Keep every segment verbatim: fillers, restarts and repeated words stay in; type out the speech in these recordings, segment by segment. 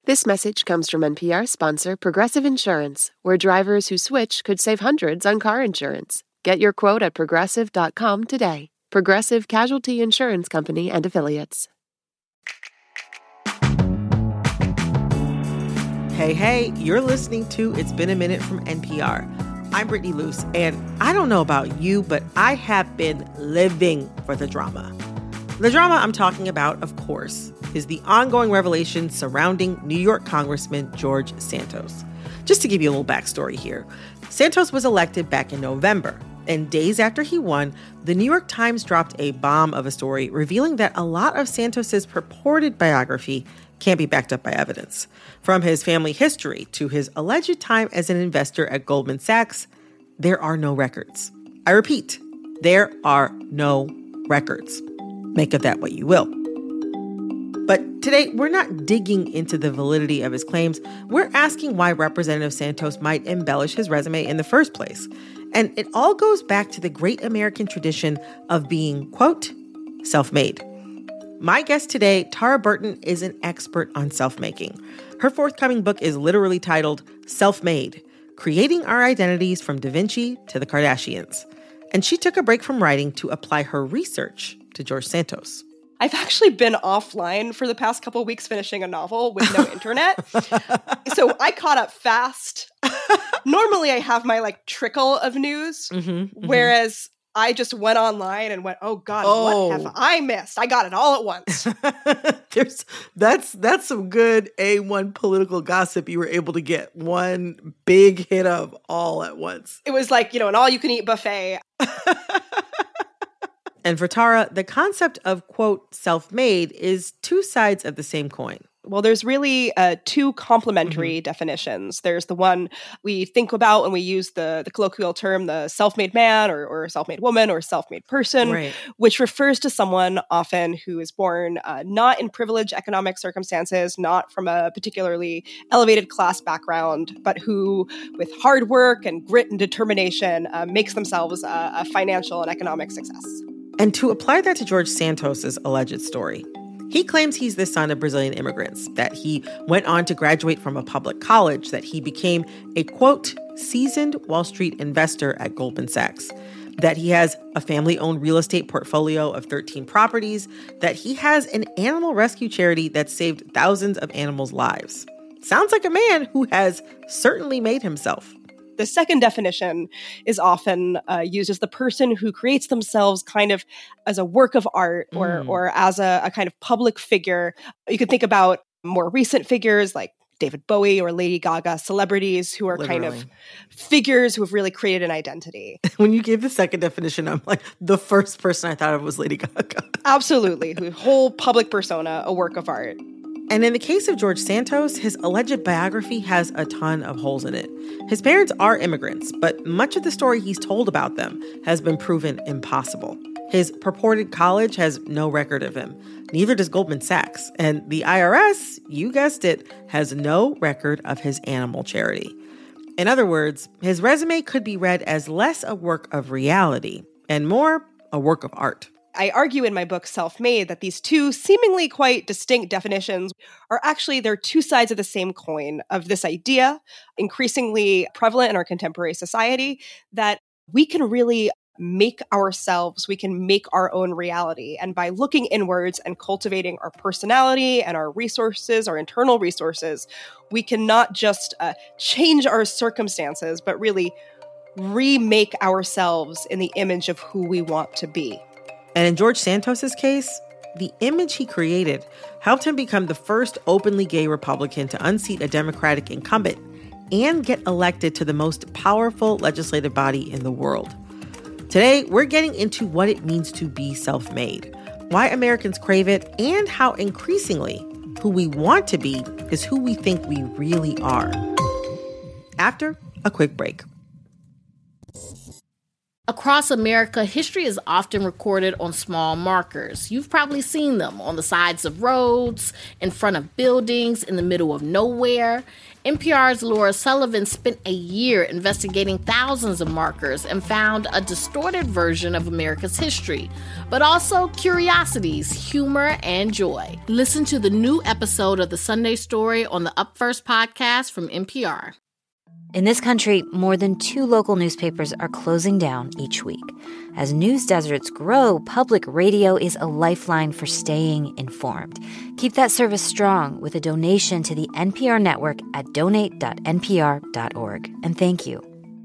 This message comes from N P R sponsor Progressive Insurance, where drivers who switch could save hundreds on car insurance. Get your quote at progressive dot com today. Progressive Casualty Insurance Company and Affiliates. Hey, hey, you're listening to It's Been a Minute from N P R. I'm Brittany Luce, and I don't know about you, but I have been living for the drama. The drama I'm talking about, of course, is the ongoing revelation surrounding New York Congressman George Santos. Just to give you a little backstory here, Santos was elected back in November, and days after he won, the New York Times dropped a bomb of a story revealing that a lot of Santos's purported biography can't be backed up by evidence. From his family history to his alleged time as an investor at Goldman Sachs, there are no records. I repeat, there are no records. Make of that what you will. But today, we're not digging into the validity of his claims. We're asking why Representative Santos might embellish his resume in the first place. And it all goes back to the great American tradition of being, quote, self-made. My guest today, Tara Burton, is an expert on self-making. Her forthcoming book is literally titled Self-Made: Creating Our Identities from Da Vinci to the Kardashians. And she took a break from writing to apply her research to George Santos. I've actually been offline for the past couple of weeks finishing a novel with no internet. So I caught up fast. Normally I have my like trickle of news, mm-hmm, mm-hmm. whereas I just went online and went, oh God, oh. what have I missed? I got it all at once. There's that's that's some good A one political gossip you were able to get. One big hit of all at once. It was like, you know, an all-you-can-eat buffet. And for Tara, the concept of, quote, self-made is two sides of the same coin. Well, there's really uh, two complementary mm-hmm. definitions. There's the one we think about when we use the, the colloquial term, the self-made man or, or self-made woman or self-made person, right. which refers to someone often who is born uh, not in privileged economic circumstances, not from a particularly elevated class background, but who, with hard work and grit and determination, uh, makes themselves a, a financial and economic success. And to apply that to George Santos's alleged story, he claims he's the son of Brazilian immigrants, that he went on to graduate from a public college, that he became a, quote, seasoned Wall Street investor at Goldman Sachs, that he has a family-owned real estate portfolio of thirteen properties, that he has an animal rescue charity that saved thousands of animals' lives. Sounds like a man who has certainly made himself. The second definition is often uh, used as the person who creates themselves kind of as a work of art or mm. or as a, a kind of public figure. You could think about more recent figures like David Bowie or Lady Gaga, celebrities who are Literally. kind of figures who have really created an identity. When you gave the second definition, I'm like, the first person I thought of was Lady Gaga. Absolutely. The whole public persona, a work of art. And in the case of George Santos, his alleged biography has a ton of holes in it. His parents are immigrants, but much of the story he's told about them has been proven impossible. His purported college has no record of him. Neither does Goldman Sachs. And the I R S, you guessed it, has no record of his animal charity. In other words, his resume could be read as less a work of reality and more a work of art. I argue in my book, Self-Made, that these two seemingly quite distinct definitions are actually, they're two sides of the same coin of this idea, increasingly prevalent in our contemporary society, that we can really make ourselves, we can make our own reality. And by looking inwards and cultivating our personality and our resources, our internal resources, we can not just uh, change our circumstances, but really remake ourselves in the image of who we want to be. And in George Santos's case, the image he created helped him become the first openly gay Republican to unseat a Democratic incumbent and get elected to the most powerful legislative body in the world. Today, we're getting into what it means to be self-made, why Americans crave it, and how increasingly who we want to be is who we think we really are. After a quick break. Across America, history is often recorded on small markers. You've probably seen them on the sides of roads, in front of buildings, in the middle of nowhere. N P R's Laura Sullivan spent a year investigating thousands of markers and found a distorted version of America's history, but also curiosities, humor, and joy. Listen to the new episode of The Sunday Story on the Up First podcast from N P R. In this country, more than two local newspapers are closing down each week. As news deserts grow, public radio is a lifeline for staying informed. Keep that service strong with a donation to the N P R network at donate dot n p r dot org. And thank you.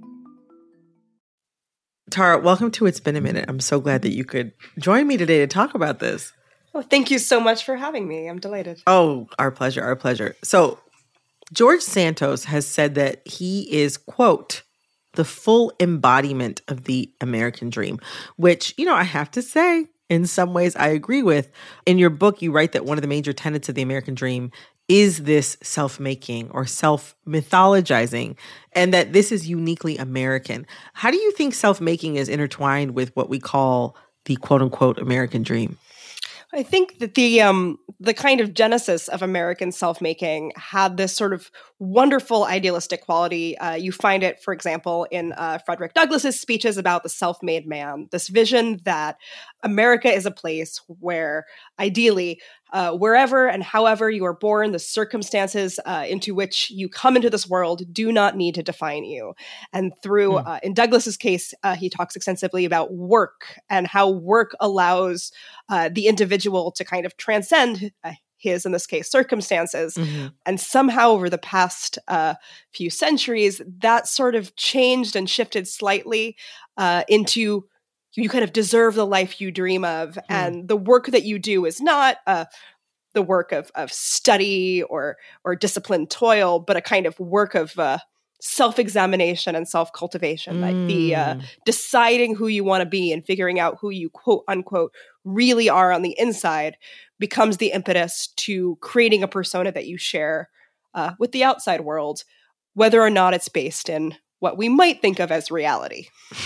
Tara, welcome to It's Been a Minute. I'm so glad that you could join me today to talk about this. Oh, thank you so much for having me. I'm delighted. Oh, our pleasure, our pleasure. So, George Santos has said that he is, quote, the full embodiment of the American dream, which, you know, I have to say, in some ways I agree with. In your book, you write that one of the major tenets of the American dream is this self-making or self-mythologizing, and that this is uniquely American. How do you think self-making is intertwined with what we call the quote-unquote American dream? I think that the um, the kind of genesis of American self-making had this sort of wonderful idealistic quality. Uh, you find it, for example, in uh, Frederick Douglass's speeches about the self-made man, this vision that America is a place where, ideally, uh, wherever and however you are born, the circumstances uh, into which you come into this world do not need to define you. And through, mm. uh, in Douglass's case, uh, he talks extensively about work and how work allows uh, the individual to kind of transcend uh, his, in this case, circumstances. Mm-hmm. And somehow over the past uh, few centuries, that sort of changed and shifted slightly uh, into you kind of deserve the life you dream of. Mm. And the work that you do is not uh, the work of, of study or or disciplined toil, but a kind of work of uh, self-examination and self-cultivation, mm. like the uh, deciding who you want to be and figuring out who you, quote unquote, really are on the inside becomes the impetus to creating a persona that you share uh, with the outside world, whether or not it's based in what we might think of as reality.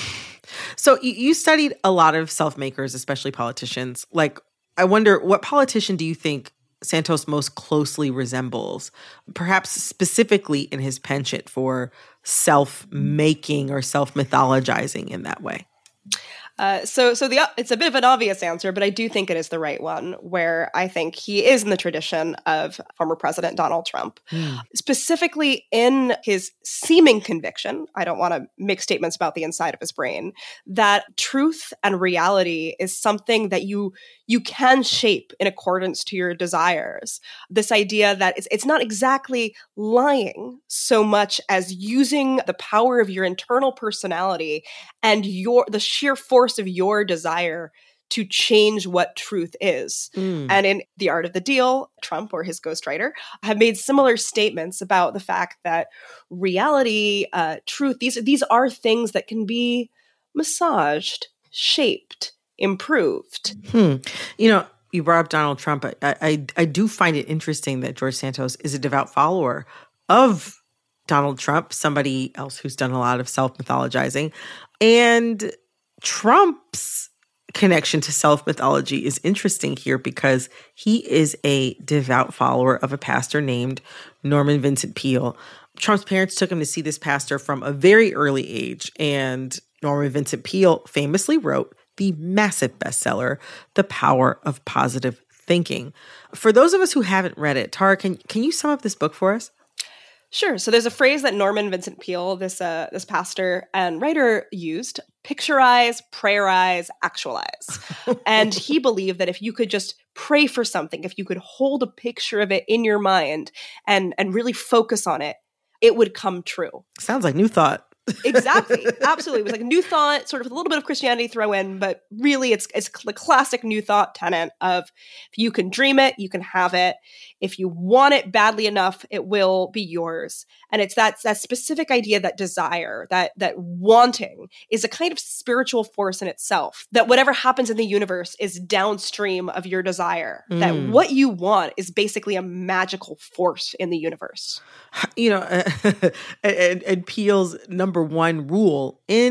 So you studied a lot of self-makers, especially politicians. Like, I wonder, what politician do you think Santos most closely resembles, perhaps specifically in his penchant for self-making or self-mythologizing in that way? Uh, so so the it's a bit of an obvious answer, but I do think it is the right one, where I think he is in the tradition of former President Donald Trump. Mm. Specifically in his seeming conviction, I don't want to make statements about the inside of his brain, that truth and reality is something that you you can shape in accordance to your desires. This idea that it's, it's not exactly lying so much as using the power of your internal personality and your the sheer force of your desire to change what truth is. Mm. And in The Art of the Deal, Trump or his ghostwriter have made similar statements about the fact that reality, uh, truth, these, these are things that can be massaged, shaped, improved. Hmm. You know, you brought up Donald Trump. I, I, I do find it interesting that George Santos is a devout follower of Donald Trump, somebody else who's done a lot of self-mythologizing. And Trump's connection to self-mythology is interesting here because he is a devout follower of a pastor named Norman Vincent Peale. Trump's parents took him to see this pastor from a very early age, and Norman Vincent Peale famously wrote the massive bestseller, The Power of Positive Thinking. For those of us who haven't read it, Tara, can, can you sum up this book for us? Sure. So there's a phrase that Norman Vincent Peale, this uh, this pastor and writer, used: picturize, prayerize, actualize. And he believed that if you could just pray for something, if you could hold a picture of it in your mind and and really focus on it, it would come true. Sounds like New Thought. Exactly. Absolutely. It was like a New Thought, sort of a little bit of Christianity throw in, but really it's it's the classic New Thought tenet of if you can dream it, you can have it. If you want it badly enough, it will be yours. And it's that, that specific idea, that desire, that that wanting is a kind of spiritual force in itself, that whatever happens in the universe is downstream of your desire, mm. that what you want is basically a magical force in the universe. You know, uh, and, and Peele's number one rule in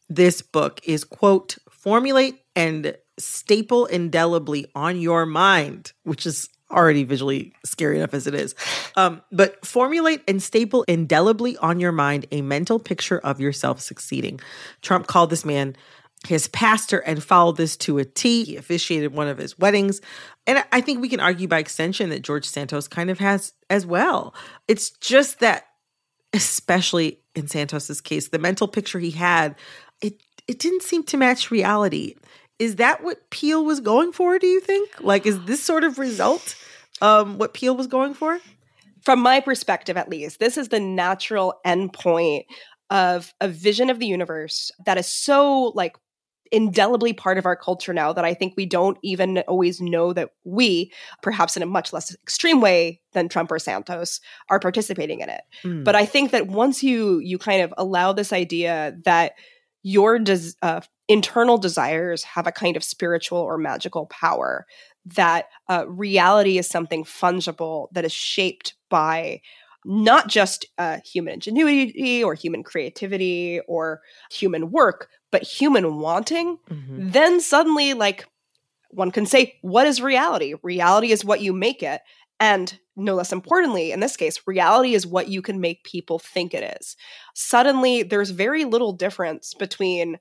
this book is, quote, formulate and staple indelibly on your mind, which is already visually scary enough as it is. Um, but formulate and staple indelibly on your mind a mental picture of yourself succeeding. Trump called this man his pastor and followed this to a T. He officiated one of his weddings. And I think we can argue by extension that George Santos kind of has as well. It's just that, especially in Santos's case, the mental picture he had, it it didn't seem to match reality. Is that what Peele was going for, do you think? Like, is this sort of result um, what Peele was going for? From my perspective, at least, this is the natural endpoint of a vision of the universe that is so, like, indelibly part of our culture now that I think we don't even always know that we, perhaps in a much less extreme way than Trump or Santos, are participating in it. Mm. But I think that once you you kind of allow this idea that your des- uh, internal desires have a kind of spiritual or magical power, that uh, reality is something fungible that is shaped by not just uh, human ingenuity or human creativity or human work, but human wanting, mm-hmm. then suddenly, like, one can say, what is reality? Reality is what you make it. And no less importantly, in this case, reality is what you can make people think it is. Suddenly, there's very little difference between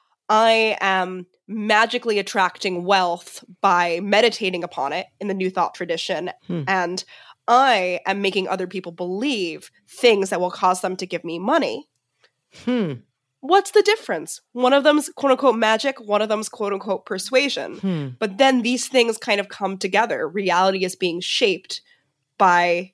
I am magically attracting wealth by meditating upon it in the New Thought tradition, hmm. and I am making other people believe things that will cause them to give me money. Hmm. What's the difference? One of them's quote-unquote magic, one of them's quote-unquote persuasion. Hmm. But then these things kind of come together. Reality is being shaped by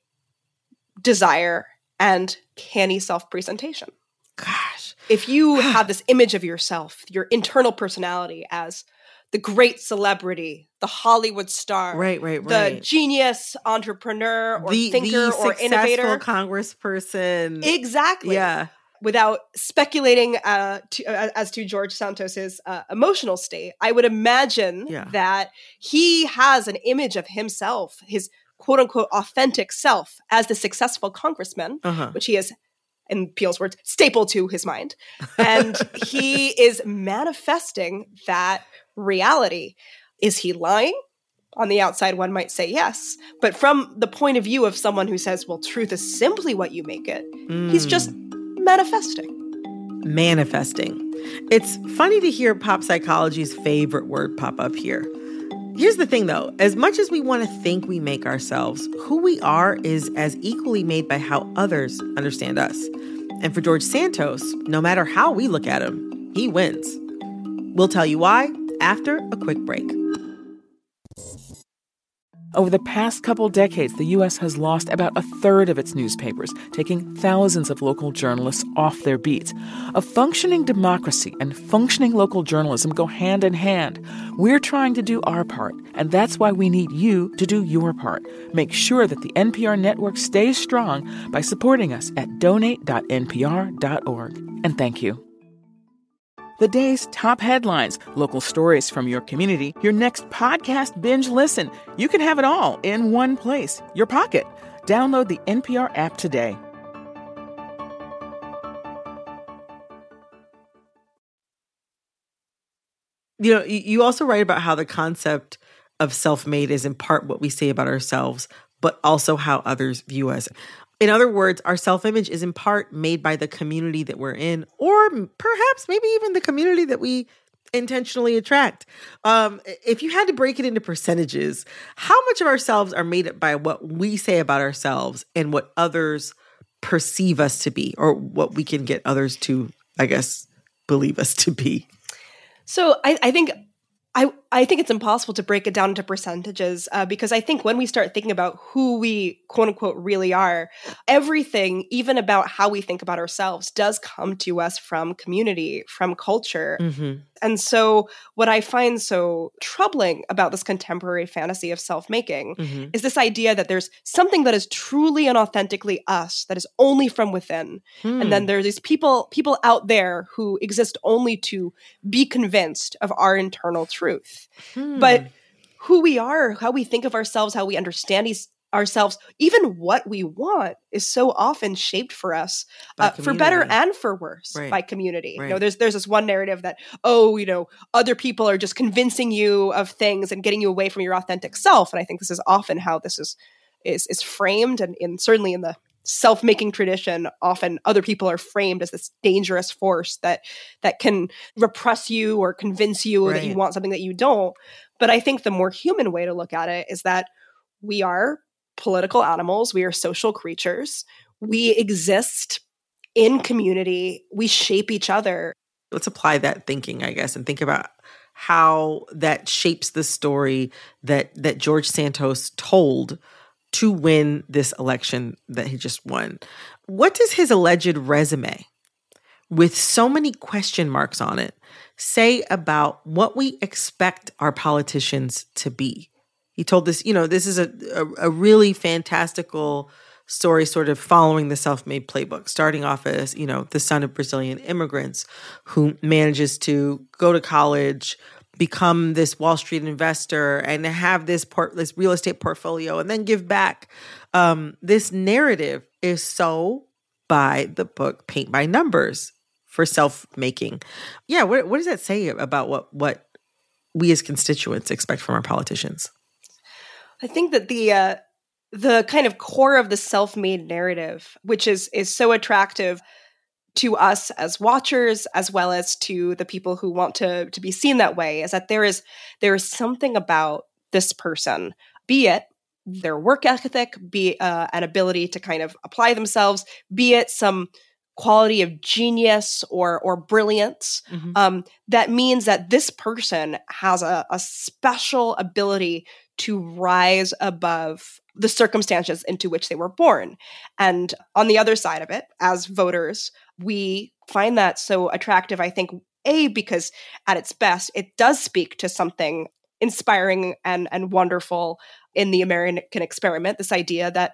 desire and canny self-presentation. Gosh. If you have this image of yourself, your internal personality as the great celebrity, the Hollywood star, right, right, right. the genius entrepreneur or the, thinker the or innovator, congressperson, exactly, yeah. Without speculating uh, to, uh, as to George Santos's uh, emotional state, I would imagine yeah. that he has an image of himself, his quote-unquote authentic self, as the successful congressman, uh-huh. which he is, in Peele's words, staple to his mind. And he is manifesting that reality. Is he lying? On the outside, one might say yes. But from the point of view of someone who says, well, truth is simply what you make it, mm. he's just manifesting. Manifesting. It's funny to hear pop psychology's favorite word pop up here. Here's the thing, though. As much as we want to think we make ourselves, who we are is as equally made by how others understand us. And for George Santos, no matter how we look at him, he wins. We'll tell you why after a quick break. Over the past couple decades, the U S has lost about a third of its newspapers, taking thousands of local journalists off their beats. A functioning democracy and functioning local journalism go hand in hand. We're trying to do our part, and that's why we need you to do your part. Make sure that the N P R network stays strong by supporting us at donate dot n p r dot org. And thank you. The day's top headlines, local stories from your community, your next podcast binge listen. You can have it all in one place, your pocket. Download the N P R app today. You know, you also write about how the concept of self-made is in part what we say about ourselves, but also how others view us. In other words, our self-image is in part made by the community that we're in, or perhaps maybe even the community that we intentionally attract. Um, if you had to break it into percentages, how much of ourselves are made up by what we say about ourselves and what others perceive us to be, or what we can get others to, I guess, believe us to be? So I, I think I, I think it's impossible to break it down into percentages uh, because I think when we start thinking about who we quote unquote really are, everything, even about how we think about ourselves, does come to us from community, from culture. Mm-hmm. And so what I find so troubling about this contemporary fantasy of self-making mm-hmm. is this idea that there's something that is truly and authentically us, that is only from within. Hmm. And then there's these people, people out there who exist only to be convinced of our internal truth. Hmm. But who we are, how we think of ourselves, how we understand these, ourselves, even what we want, is so often shaped for us, uh, for better and for worse, right. by community. Right. You know, there's there's this one narrative that, oh, you know, other people are just convincing you of things and getting you away from your authentic self. And I think this is often how this is is is framed, and in certainly in the self-making tradition, often other people are framed as this dangerous force that that can repress you or convince you right. that you want something that you don't. But I think the more human way to look at it is that we are political animals. We are social creatures. We exist in community. We shape each other. Let's apply that thinking, I guess, and think about how that shapes the story that that George Santos told to win this election that he just won. What does his alleged resume, with so many question marks on it, say about what we expect our politicians to be? He told this, you know, this is a, a, a really fantastical story, sort of following the self-made playbook, starting off as, you know, the son of Brazilian immigrants who manages to go to college, become this Wall Street investor, and have this port, this real estate portfolio, and then give back. Um, this narrative is so by the book, paint by numbers for self-making. Yeah, what what does that say about what what we as constituents expect from our politicians? I think that the uh, the kind of core of the self-made narrative, which is is so attractive to us as watchers, as well as to the people who want to to be seen that way, is that there is there is something about this person, be it their work ethic, be uh, an ability to kind of apply themselves, be it some quality of genius or or brilliance, mm-hmm. um, that means that this person has a, a special ability to rise above the circumstances into which they were born. And on the other side of it, as voters, we find that so attractive, I think, A, because at its best, it does speak to something inspiring and, and wonderful in the American experiment, this idea that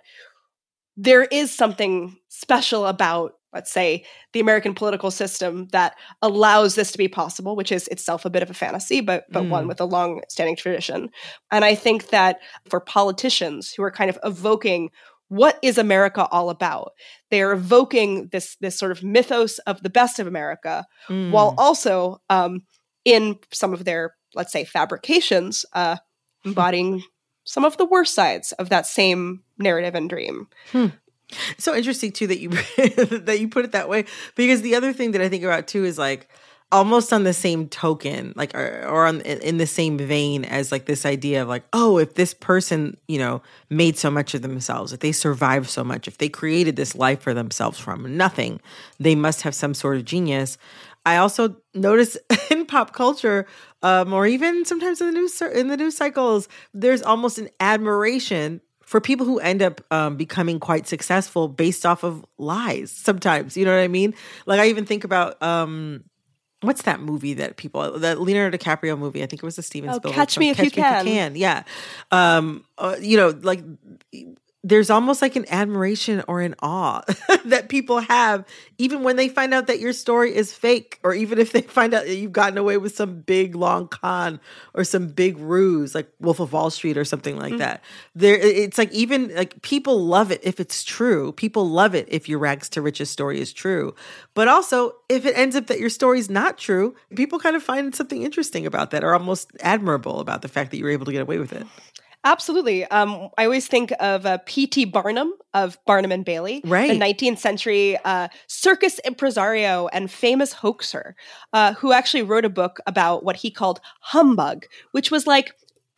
there is something special about, let's say, the American political system that allows this to be possible, which is itself a bit of a fantasy, but but mm. one with a long-standing tradition. And I think that for politicians who are kind of evoking what is America all about, they are evoking this this sort of mythos of the best of America, mm. while also um, in some of their, let's say, fabrications, uh, embodying some of the worst sides of that same narrative and dream. Hmm. So interesting too that you that you put it that way, because the other thing that I think about too is like almost on the same token, like or, or on in the same vein as like this idea of like, oh, if this person, you know, made so much of themselves, if they survived so much, if they created this life for themselves from nothing, they must have some sort of genius. I also notice in pop culture, um, or even sometimes in the news in the news cycles, there's almost an admiration for people who end up um, becoming quite successful based off of lies sometimes. You know what I mean? Like I even think about, um, what's that movie that people, that Leonardo DiCaprio movie? I think it was the Steven oh, Spielberg. Catch Me If Catch You Me Can. If You Can. Yeah. Um, uh, you know, like there's almost like an admiration or an awe that people have, even when they find out that your story is fake, or even if they find out that you've gotten away with some big long con or some big ruse, like Wolf of Wall Street or something like mm-hmm. that. There, it's like even like people love it if it's true. People love it if your rags to riches story is true. But also, if it ends up that your story is not true, people kind of find something interesting about that, or almost admirable about the fact that you were able to get away with it. Absolutely. Um, I always think of uh, P T Barnum of Barnum and Bailey, right. the nineteenth century uh, circus impresario and famous hoaxer, uh, who actually wrote a book about what he called humbug, which was like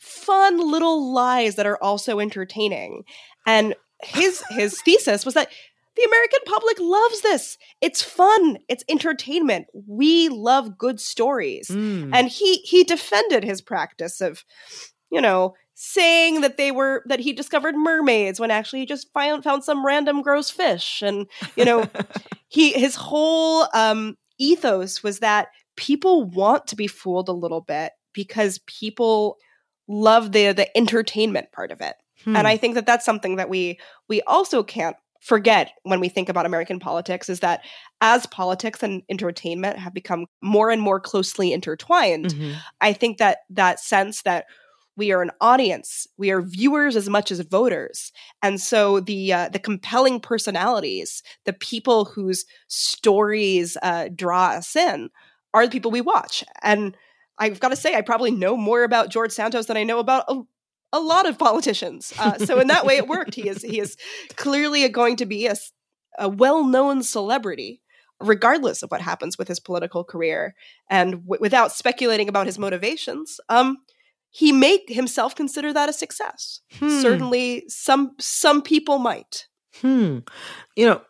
fun little lies that are also entertaining. And his his thesis was that the American public loves this. It's fun. It's entertainment. We love good stories. Mm. And he he defended his practice of, you know, saying that they were, that he discovered mermaids when actually he just found, found some random gross fish. And, you know, he, his whole um, ethos was that people want to be fooled a little bit because people love the, the entertainment part of it. Hmm. And I think that that's something that we, we also can't forget when we think about American politics, is that as politics and entertainment have become more and more closely intertwined, mm-hmm. I think that that sense that We are an audience. We are viewers as much as voters. And so the uh, the compelling personalities, the people whose stories uh, draw us in, are the people we watch. And I've got to say, I probably know more about George Santos than I know about a, a lot of politicians. Uh, so in that way, it worked. He is he is clearly going to be a, a well-known celebrity, regardless of what happens with his political career. And w- without speculating about his motivations, um, he may himself consider that a success. Hmm. Certainly, some some people might. Hmm. You know,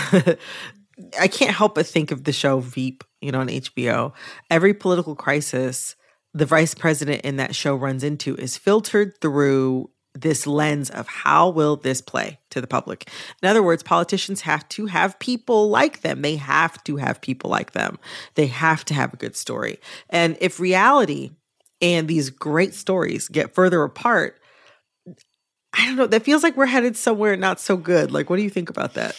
I can't help but think of the show Veep, you know, on H B O. Every political crisis the vice president in that show runs into is filtered through this lens of how will this play to the public. In other words, politicians have to have people like them. They have to have people like them. They have to have a good story. And if reality and these great stories get further apart, I don't know, that feels like we're headed somewhere not so good. Like, what do you think about that?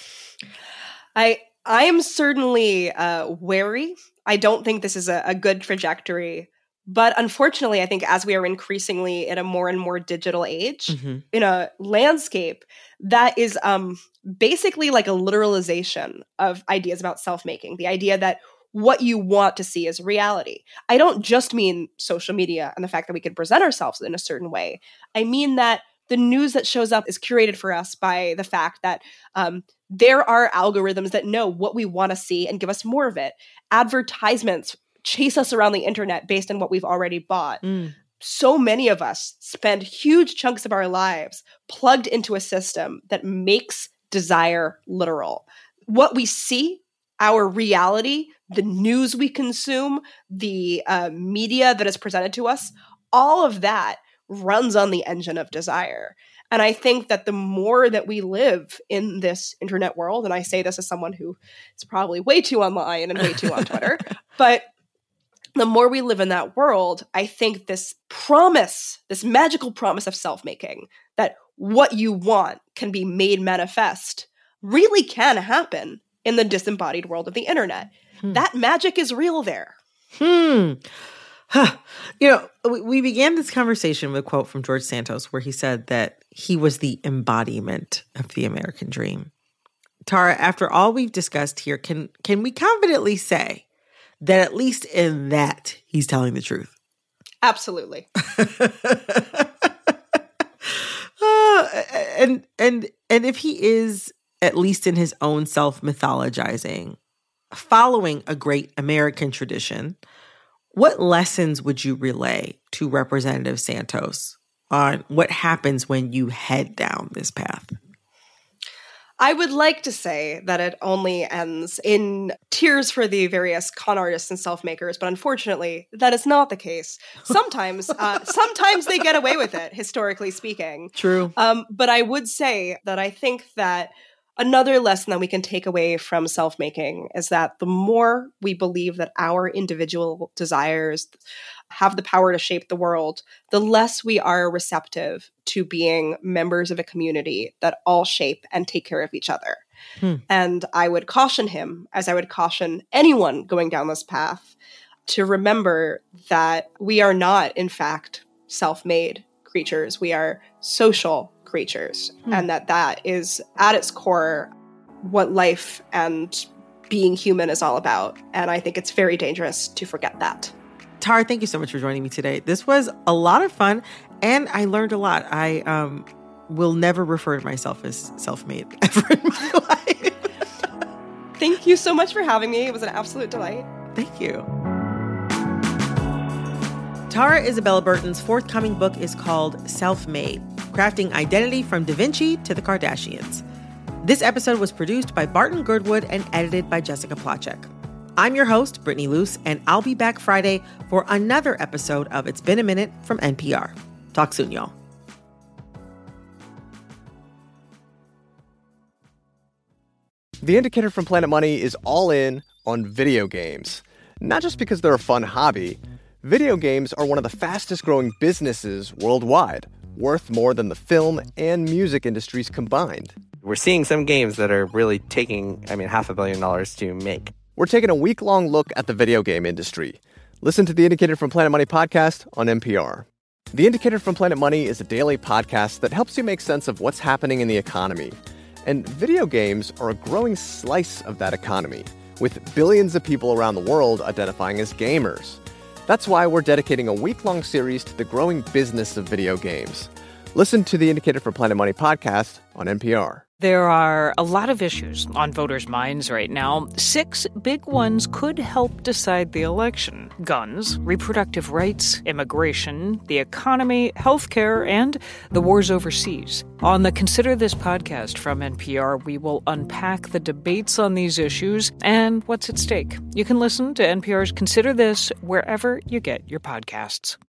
I I am certainly uh, wary. I don't think this is a, a good trajectory. But unfortunately, I think as we are increasingly in a more and more digital age, mm-hmm. in a landscape that is um, basically like a literalization of ideas about self-making, the idea that what you want to see is reality. I don't just mean social media and the fact that we can present ourselves in a certain way. I mean that the news that shows up is curated for us by the fact that um, there are algorithms that know what we want to see and give us more of it. Advertisements chase us around the internet based on what we've already bought. Mm. So many of us spend huge chunks of our lives plugged into a system that makes desire literal. What we see, our reality, the news we consume, the uh, media that is presented to us, all of that runs on the engine of desire. And I think that the more that we live in this internet world, and I say this as someone who is probably way too online and way too on Twitter, but the more we live in that world, I think this promise, this magical promise of self-making, that what you want can be made manifest, really can happen in the disembodied world of the internet. Hmm. That magic is real there. Hmm. Huh. You know, we, we began this conversation with a quote from George Santos where he said that he was the embodiment of the American dream. Tara, after all we've discussed here, can can we confidently say that at least in that, he's telling the truth? Absolutely. uh, and and and if he is, at least in his own self-mythologizing, following a great American tradition, what lessons would you relay to Representative Santos on what happens when you head down this path? I would like to say that it only ends in tears for the various con artists and self-makers, but unfortunately, that is not the case. Sometimes, uh, sometimes they get away with it, historically speaking. True. Um, but I would say that I think that another lesson that we can take away from self-making is that the more we believe that our individual desires have the power to shape the world, the less we are receptive to being members of a community that all shape and take care of each other. Hmm. And I would caution him, as I would caution anyone going down this path, to remember that we are not, in fact, self-made creatures. We are social creatures, hmm. and that that is, at its core, what life and being human is all about. And I think it's very dangerous to forget that. Tara, thank you so much for joining me today. This was a lot of fun, and I learned a lot. I um, will never refer to myself as self-made ever in my life. Thank you so much for having me. It was an absolute delight. Thank you. Tara Isabella Burton's forthcoming book is called Self-Made: Crafting Identity from Da Vinci to the Kardashians. This episode was produced by Barton Goodwood and edited by Jessica Plachek. I'm your host, Brittany Luce, and I'll be back Friday for another episode of It's Been a Minute from N P R. Talk soon, y'all. The Indicator from Planet Money is all in on video games. Not just because they're a fun hobby. Video games are one of the fastest growing businesses worldwide, worth more than the film and music industries combined. We're seeing some games that are really taking, I mean, half a billion dollars to make. We're taking a week-long look at the video game industry. Listen to the Indicator from Planet Money podcast on N P R. The Indicator from Planet Money is a daily podcast that helps you make sense of what's happening in the economy. And video games are a growing slice of that economy, with billions of people around the world identifying as gamers. That's why we're dedicating a week-long series to the growing business of video games. Listen to the Indicator from Planet Money podcast on N P R. There are a lot of issues on voters' minds right now. Six big ones could help decide the election: guns, reproductive rights, immigration, the economy, healthcare, and the wars overseas. On the Consider This podcast from N P R, we will unpack the debates on these issues and what's at stake. You can listen to N P R's Consider This wherever you get your podcasts.